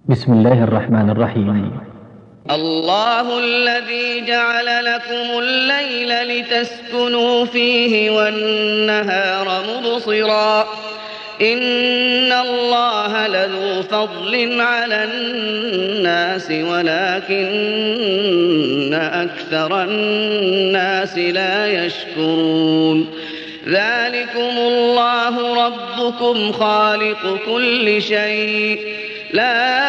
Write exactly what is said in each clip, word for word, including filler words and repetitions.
بسم الله الرحمن الرحيم. الله الذي جعل لكم الليل لتسكنوا فيه والنهار مبصرا إن الله لذو فضل على الناس ولكن أكثر الناس لا يشكرون. ذلكم الله ربكم خالق كل شيء لا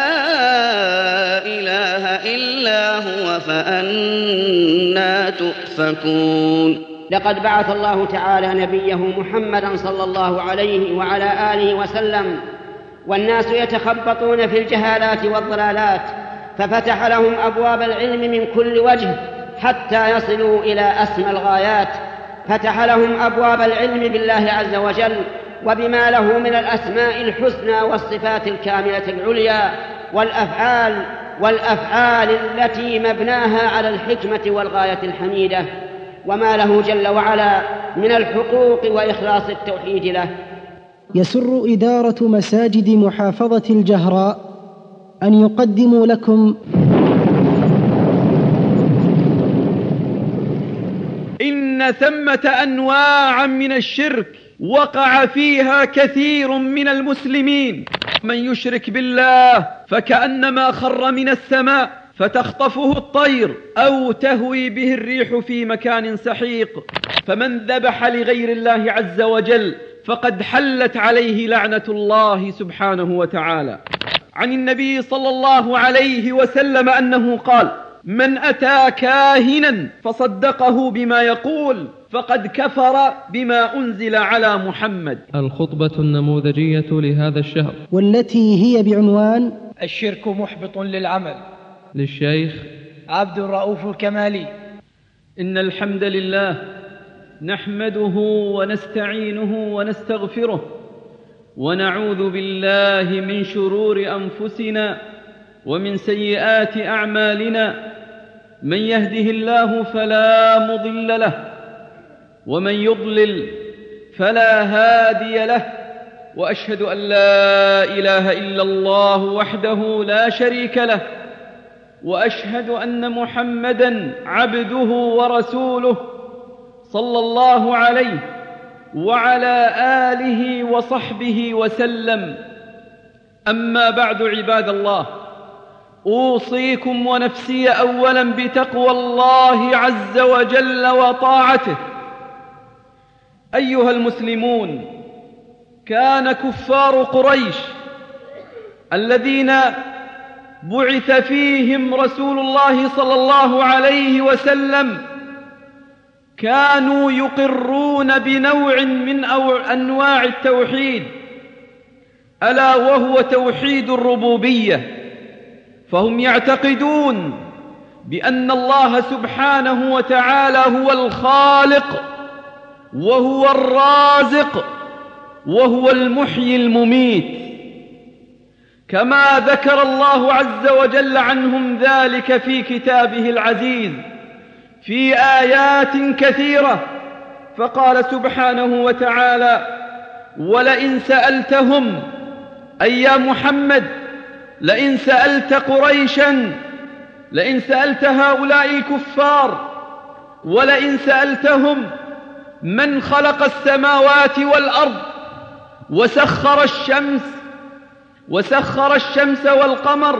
إله إلا هو فأنى تؤفكون. لقد بعث الله تعالى نبيه محمدا صلى الله عليه وعلى آله وسلم والناس يتخبطون في الجهالات والضلالات، ففتح لهم أبواب العلم من كل وجه حتى يصلوا إلى أسمى الغايات. فتح لهم أبواب العلم بالله عز وجل وبما له من الأسماء الحسنى والصفات الكاملة العليا والأفعال والأفعال التي مبناها على الحكمة والغاية الحميدة، وما له جل وعلا من الحقوق وإخلاص التوحيد له. يسر إدارة مساجد محافظة الجهراء أن يقدموا لكم إن ثمة أنواعا من الشرك وقع فيها كثير من المسلمين. من يشرك بالله فكأنما خر من السماء فتخطفه الطير أو تهوي به الريح في مكان سحيق. فمن ذبح لغير الله عز وجل فقد حلت عليه لعنة الله سبحانه وتعالى. عن النبي صلى الله عليه وسلم أنه قال: من أتى كاهنا فصدقه بما يقول فقد كفر بما أنزل على محمد. الخطبة النموذجية لهذا الشهر، والتي هي بعنوان الشرك محبط للعمل، للشيخ عبد الرؤوف الكمالي. إن الحمد لله نحمده ونستعينه ونستغفره ونعوذ بالله من شرور أنفسنا ومن سيئات أعمالنا. من يهده الله فلا مضل له ومن يضلل فلا هادي له، وأشهد أن لا إله إلا الله وحده لا شريك له، وأشهد أن محمدًا عبده ورسوله صلى الله عليه وعلى آله وصحبه وسلم. أما بعد، عباد الله، أوصيكم ونفسي أولا بتقوى الله عز وجل وطاعته. أيها المسلمون، كان كفار قريش الذين بعث فيهم رسول الله صلى الله عليه وسلم كانوا يقرون بنوع من أنواع التوحيد، ألا وهو توحيد الربوبية. فهم يعتقدون بأن الله سبحانه وتعالى هو الخالق وهو الرازق وهو المحيي المميت، كما ذكر الله عز وجل عنهم ذلك في كتابه العزيز في آيات كثيرة. فقال سبحانه وتعالى: ولئن سألتهم، أي يا محمد، لئن سألت قريشا، لئن سألت هؤلاء الكفار، ولئن سألتهم من خلق السماوات والأرض وسخر الشمس وسخر الشمس والقمر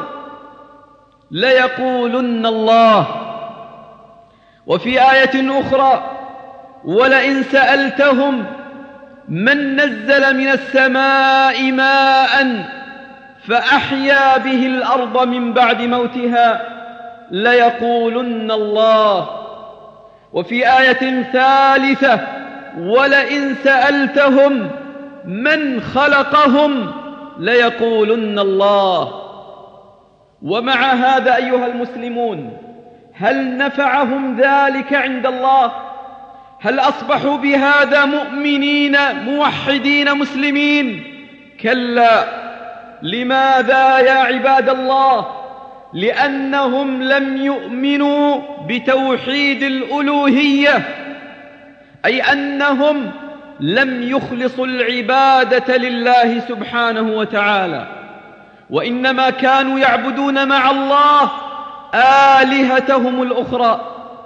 ليقولن الله. وفي آية أخرى: ولئن سألتهم من نزل من السماء ماء فأحيا به الأرض من بعد موتها ليقولن الله. وفي آية ثالثة: ولئن سألتهم من خلقهم ليقولن الله. ومع هذا أيها المسلمون، هل نفعهم ذلك عند الله؟ هل أصبحوا بهذا مؤمنين موحدين مسلمين؟ كلا. لماذا يا عباد الله؟ لأنهم لم يؤمنوا بتوحيد الألوهية، أي أنهم لم يخلصوا العبادة لله سبحانه وتعالى، وإنما كانوا يعبدون مع الله آلهتهم الأخرى.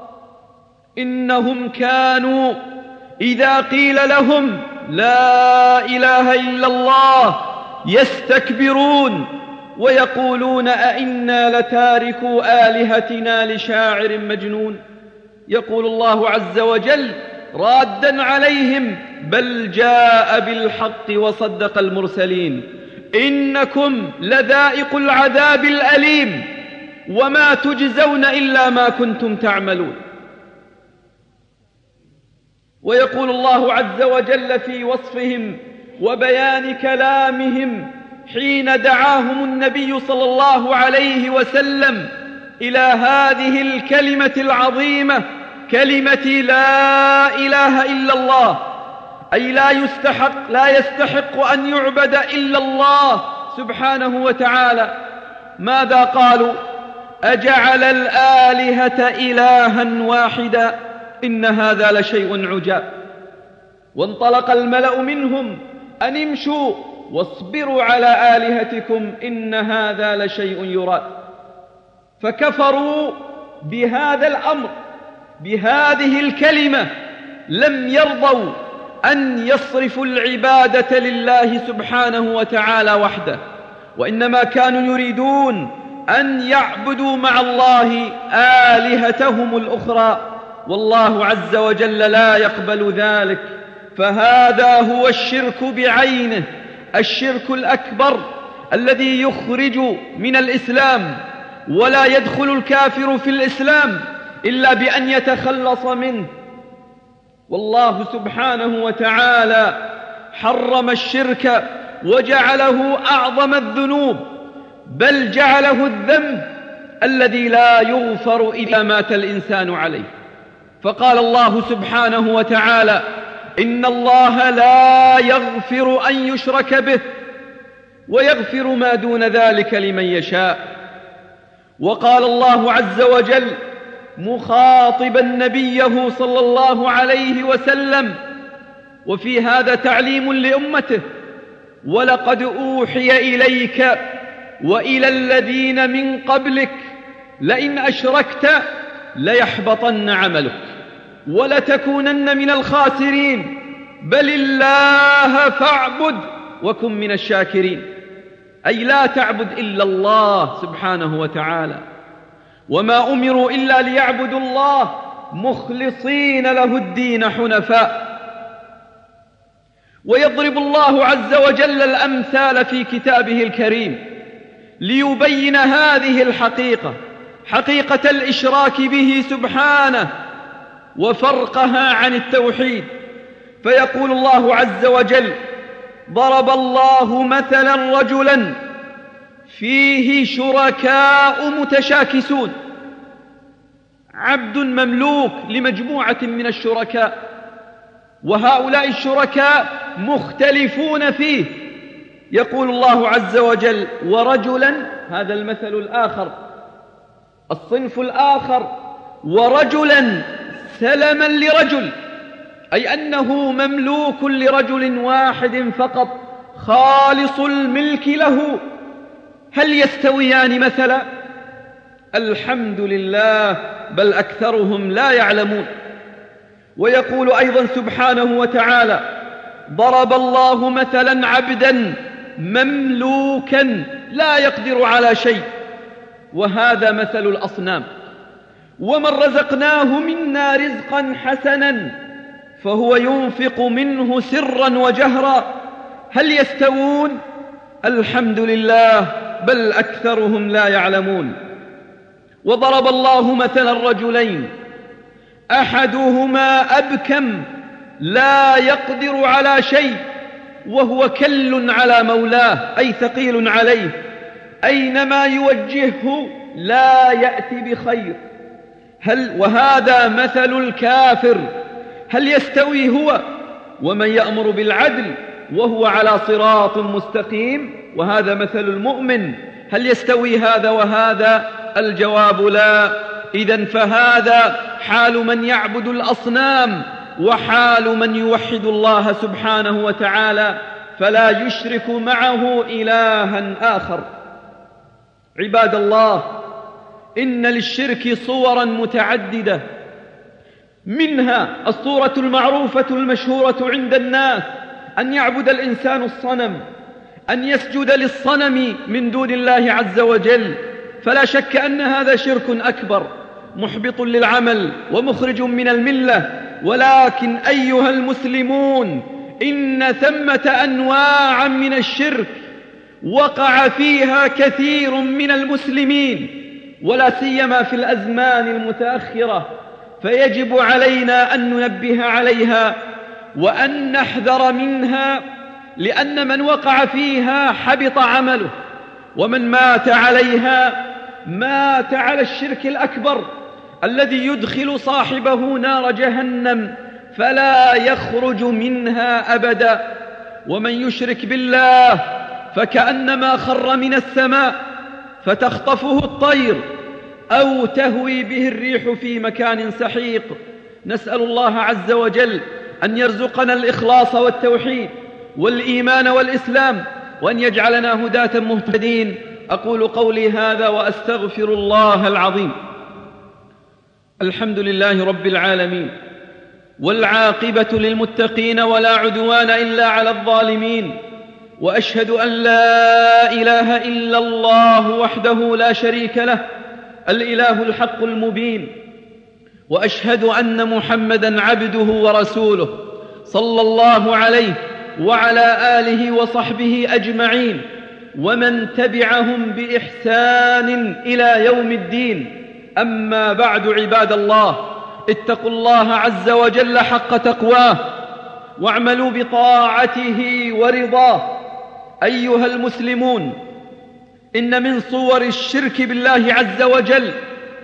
إنهم كانوا إذا قيل لهم لا إله إلا الله يستكبرون ويقولون أئنا لتاركوا آلهتنا لشاعر مجنون. يقول الله عز وجل رادا عليهم بل جاء بالحق وصدق المرسلين إنكم لذائق العذاب الأليم وما تجزون إلا ما كنتم تعملون. ويقول الله عز وجل في وصفهم وبيان كلامهم حين دعاهم النبي صلى الله عليه وسلم إلى هذه الكلمة العظيمة كلمة لا إله إلا الله، أي لا يستحق لا يستحق أن يعبد إلا الله سبحانه وتعالى. ماذا قالوا؟ أجعل الآلهة إلها واحدا إن هذا لشيء عجاب. وانطلق الملأ منهم أن امشوا واصبروا على آلهتكم إن هذا لشيء يراد. فكفروا بهذا الأمر بهذه الكلمة، لم يرضوا أن يصرفوا العبادة لله سبحانه وتعالى وحده، وإنما كانوا يريدون أن يعبدوا مع الله آلهتهم الأخرى، والله عز وجل لا يقبل ذلك. فهذا هو الشرك بعينه، الشرك الأكبر الذي يخرج من الإسلام، ولا يدخل الكافر في الإسلام إلا بأن يتخلص منه. والله سبحانه وتعالى حرم الشرك وجعله أعظم الذنوب، بل جعله الذنب الذي لا يغفر إذا مات الإنسان عليه. فقال الله سبحانه وتعالى إن الله لا يغفر أن يشرك به ويغفر ما دون ذلك لمن يشاء. وقال الله عز وجل مخاطبا نبيه صلى الله عليه وسلم، وفي هذا تعليم لأمته: ولقد أوحي إليك وإلى الذين من قبلك لئن أشركت ليحبطن عملك ولتكونن من الخاسرين بل الله فاعبد وكن من الشاكرين. أي لا تعبد إلا الله سبحانه وتعالى، وما أمروا إلا ليعبدوا الله مخلصين له الدين حنفاء. ويضرب الله عز وجل الأمثال في كتابه الكريم ليبين هذه الحقيقة، حقيقة الإشراك به سبحانه وفرقها عن التوحيد. فيقول الله عز وجل: ضرب الله مثلا رجلا فيه شركاء متشاكسون، عبد مملوك لمجموعة من الشركاء، وهؤلاء الشركاء مختلفون فيه. يقول الله عز وجل: ورجلا، هذا المثل الآخر، الصنف الآخر، ورجلا سلما لرجل، أي أنه مملوك لرجل واحد فقط خالص الملك له. هل يستويان مثلا؟ الحمد لله، بل أكثرهم لا يعلمون. ويقول أيضا سبحانه وتعالى: ضرب الله مثلا عبدا مملوكا لا يقدر على شيء، وهذا مثل الأصنام. ومن رزقناه منا رزقا حسنا فهو ينفق منه سرا وجهرا، هل يستوون؟ الحمد لله، بل أكثرهم لا يعلمون. وضرب الله مثلا رجلين أحدهما أبكم لا يقدر على شيء وهو كل على مولاه، أي ثقيل عليه، أينما يوجهه لا يأتي بخير. هل وهذا مثل الكافر، هل يستوي هو ومن يأمر بالعدل وهو على صراط مستقيم؟ وهذا مثل المؤمن، هل يستوي هذا وهذا؟ الجواب لا. إذن فهذا حال من يعبد الأصنام وحال من يوحد الله سبحانه وتعالى، فلا يشرك معه إلها آخر. عباد الله، إن للشرك صورا متعددة، منها الصورة المعروفة المشهورة عند الناس أن يعبد الإنسان الصنم، أن يسجد للصنم من دون الله عز وجل، فلا شك أن هذا شرك أكبر محبط للعمل ومخرج من الملة. ولكن أيها المسلمون، إن ثمة أنواعا من الشرك وقع فيها كثير من المسلمين، ولا سيما في الأزمان المتأخرة، فيجب علينا أن ننبه عليها وأن نحذر منها، لأن من وقع فيها حبط عمله، ومن مات عليها مات على الشرك الأكبر الذي يدخل صاحبه نار جهنم فلا يخرج منها أبدا. ومن يشرك بالله فكأنما خر من السماء فتخطفه الطير أو تهوي به الريح في مكان سحيق. نسأل الله عز وجل أن يرزقنا الإخلاص والتوحيد والإيمان والإسلام، وأن يجعلنا هداة مهتدين. أقول قولي هذا وأستغفر الله العظيم. الحمد لله رب العالمين، والعاقبة للمتقين، ولا عدوان إلا على الظالمين، وأشهد أن لا إله إلا الله وحده لا شريك له الإله الحق المبين، وأشهد أن محمدًا عبده ورسوله صلى الله عليه وعلى آله وصحبه أجمعين، ومن تبعهم بإحسان إلى يوم الدين. أما بعد، عباد الله، اتقوا الله عز وجل حق تقواه واعملوا بطاعته ورضاه. أيها المسلمون، إن من صور الشرك بالله عز وجل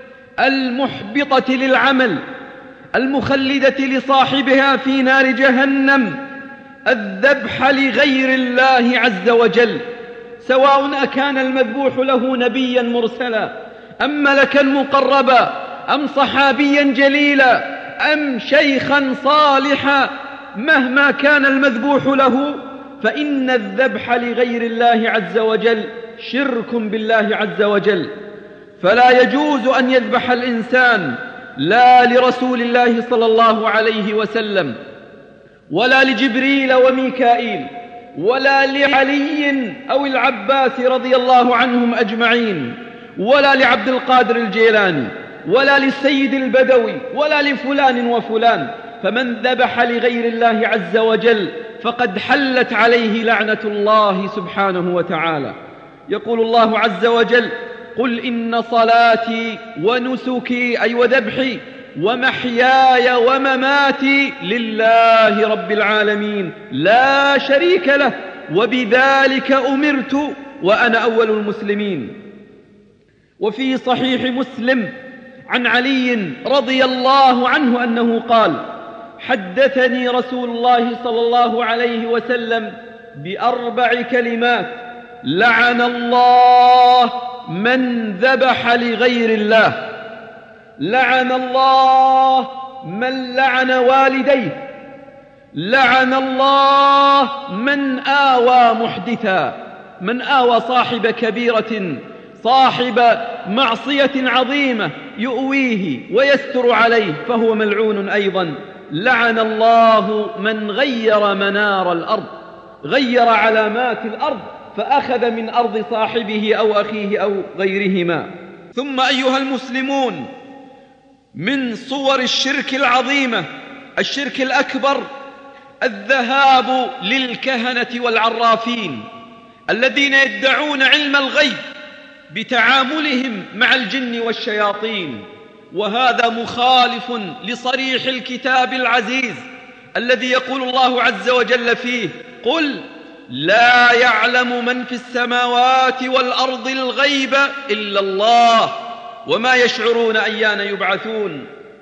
المحبطة للعمل المخلدة لصاحبها في نار جهنم الذبح لغير الله عز وجل، سواء أكان المذبوح له نبيا مرسلا أم ملكا مقربا أم صحابيا جليلا أم شيخا صالحا، مهما كان المذبوح له فإن الذبح لغير الله عز وجل شرك بالله عز وجل. فلا يجوز أن يذبح الإنسان لا لرسول الله صلى الله عليه وسلم، ولا لجبريل وميكائيل، ولا لعلي أو العباس رضي الله عنهم أجمعين، ولا لعبد القادر الجيلاني، ولا للسيد البدوي، ولا لفلان وفلان. فمن ذبح لغير الله عز وجل فقد حلت عليه لعنة الله سبحانه وتعالى. يقول الله عز وجل: قل إن صلاتي ونسكي أي وذبحي ومحياي ومماتي لله رب العالمين لا شريك له وبذلك أمرت وأنا أول المسلمين. وفي صحيح مسلم عن علي رضي الله عنه أنه قال: حدثني رسول الله صلى الله عليه وسلم بأربع كلمات: لعن الله من ذبح لغير الله، لعن الله من لعن والديه، لعن الله من آوى محدثا، من آوى صاحب كبيرة صاحب معصية عظيمة يؤويه ويستر عليه فهو ملعون أيضا. لعن الله من غير منار الأرض، غير علامات الأرض فأخذ من أرض صاحبه أو أخيه أو غيرهما. ثم أيها المسلمون، من صور الشرك العظيمة الشرك الأكبر الذهاب للكهنة والعرافين الذين يدعون علم الغيب بتعاملهم مع الجن والشياطين، وهذا مخالف لصريح الكتاب العزيز الذي يقول الله عز وجل فيه: قل لا يعلم من في السماوات والأرض الغيب إلا الله وما يشعرون أيان يبعثون.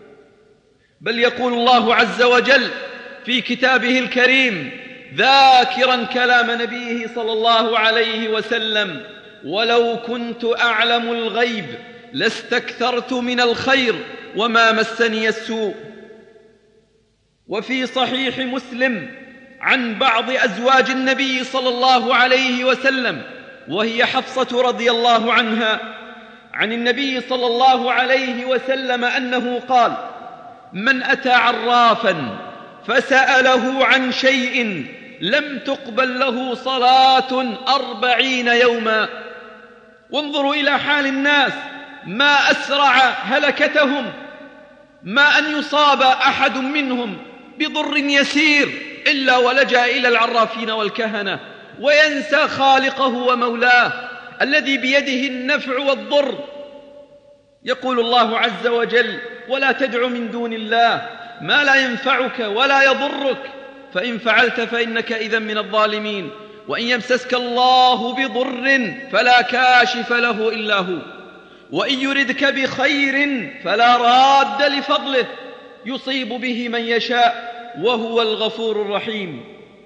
بل يقول الله عز وجل في كتابه الكريم ذاكرا كلام نبيه صلى الله عليه وسلم: ولو كنت أعلم الغيب لاستكثرت من الخير وما مسني السوء. وفي صحيح مسلم عن بعض أزواج النبي صلى الله عليه وسلم وهي حفصة رضي الله عنها عن النبي صلى الله عليه وسلم أنه قال: من أتى عرافا فسأله عن شيء لم تقبل له صلاة أربعين يوما. وانظروا إلى حال الناس، ما أسرع هلكتهم، ما أن يصاب أحد منهم بضر يسير إلا ولجأ إلى العرافين والكهنة وينسى خالقه ومولاه الذي بيده النفع والضر. يقول الله عز وجل: ولا تدع من دون الله ما لا ينفعك ولا يضرك فإن فعلت فإنك إذن من الظالمين. وإن يمسسك الله بضر فلا كاشف له إلا هو، وإن يردك بخير فلا راد لفضله يصيب به من يشاء وهو الغفور الرحيم.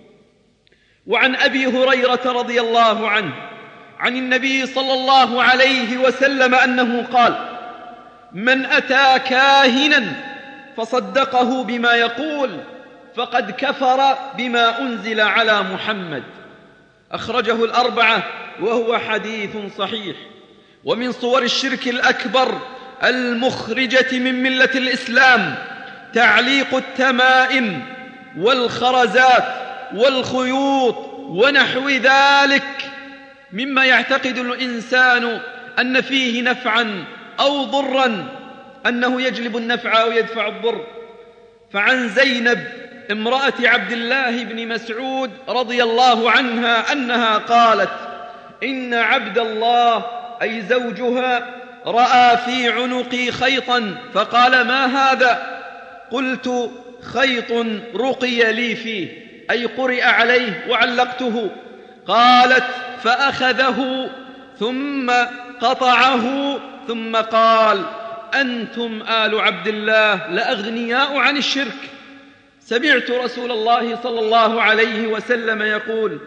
وعن أبي هريرة رضي الله عنه عن النبي صلى الله عليه وسلم أنه قال: من أتى كاهنا فصدقه بما يقول فقد كفر بما أنزل على محمد. أخرجه الأربعة وهو حديث صحيح. ومن صور الشرك الأكبر المخرجة من ملة الإسلام تعليق التمائم والخرزات والخيوط ونحو ذلك مما يعتقد الإنسان أن فيه نفعا أو ضرا، أنه يجلب النفع أو يدفع الضر. فعن زينب امرأة عبد الله بن مسعود رضي الله عنها أنها قالت: إن عبد الله أي زوجها رأى في عنقي خيطا فقال: ما هذا؟ قلت: خيط رقي لي فيه، أي قرئ عليه وعلقته. قالت: فأخذه ثم قطعه ثم قال: أنتم آل عبد الله لأغنياء عن الشرك. سمعت رسول الله صلى الله عليه وسلم يقول: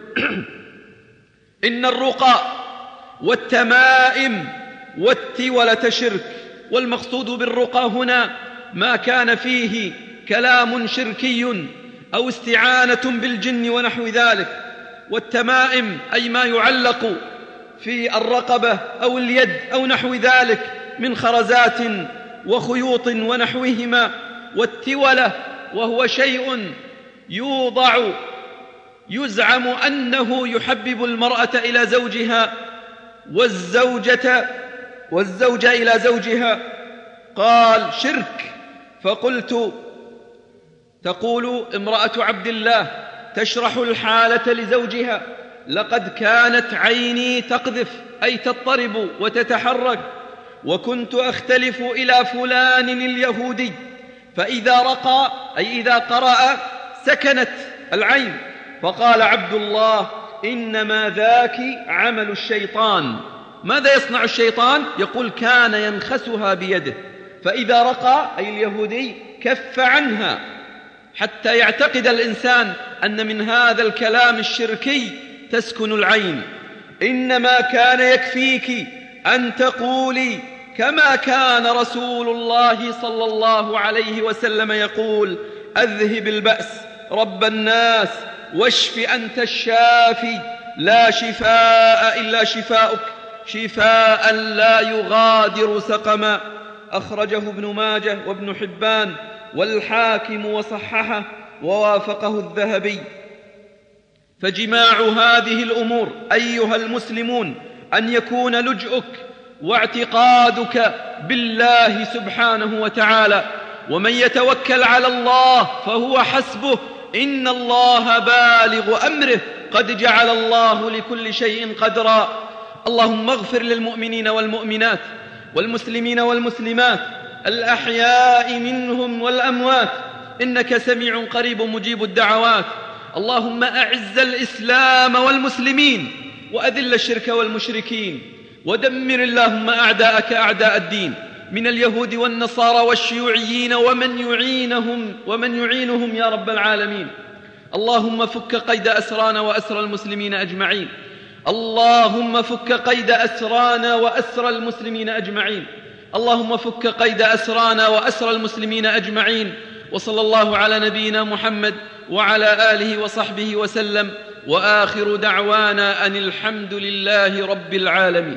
إن الرقى والتمائم والتولة شرك. والمقصود بالرقى هنا ما كان فيه كلام شركي أو استعانة بالجن ونحو ذلك. والتمائم أي ما يعلق في الرقبة أو اليد أو نحو ذلك من خرزات وخيوط ونحوهما. والتولة وهو شيء يوضع يزعم أنه يحبب المرأة إلى زوجها والزوجة والزوجة إلى زوجها. قال: شرك. فقلت: تقول امرأة عبد الله تشرح الحالة لزوجها: لقد كانت عيني تقذف أي تضطرب وتتحرك، وكنت أختلف إلى فلان اليهودي فإذا رقى أي إذا قرأ سكنت العين. فقال عبد الله: إنما ذاك عمل الشيطان. ماذا يصنع الشيطان؟ يقول: كان ينخسها بيده، فإذا رقى أي اليهودي كف عنها، حتى يعتقد الإنسان أن من هذا الكلام الشركي تسكن العين. إنما كان يكفيك أن تقولي كما كان رسول الله صلى الله عليه وسلم يقول: أذهب البأس رب الناس واشف أنت الشافي لا شفاء إلا شفاؤك شفاء لا يغادر سقما. أخرجه ابن ماجه وابن حبان والحاكم وصححه ووافقه الذهبي. فجماع هذه الأمور أيها المسلمون أن يكون لجؤك واعتقادك بالله سبحانه وتعالى، ومن يتوكل على الله فهو حسبه، إن الله بالغ أمره، قد جعل الله لكل شيء قدرا. اللهم اغفر للمؤمنين والمؤمنات والمسلمين والمسلمات الأحياء منهم والأموات، إنك سميع قريب مجيب الدعوات. اللهم أعز الإسلام والمسلمين وأذل الشرك والمشركين، ودمر اللهم أعداءك أعداء الدين من اليهود والنصارى والشيوعيين ومن يعينهم ومن يعينهم يا رب العالمين. اللهم فك قيد أسرانا وأسر المسلمين أجمعين. اللهم فك قيد أسرانا وأسر المسلمين أجمعين. اللهم فك قيد أسرانا وأسر المسلمين أجمعين. وصلى الله على نبينا محمد وعلى آله وصحبه وسلم. وآخر دعوانا أن الحمد لله رب العالمين.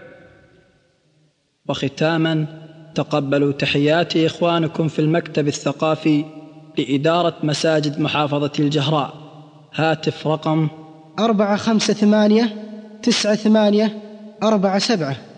وختاما، تقبلوا تحيات إخوانكم في المكتب الثقافي لإدارة مساجد محافظة الجهراء. هاتف رقم أربعة خمسة ثمانية تسعة ثمانية أربعة سبعة.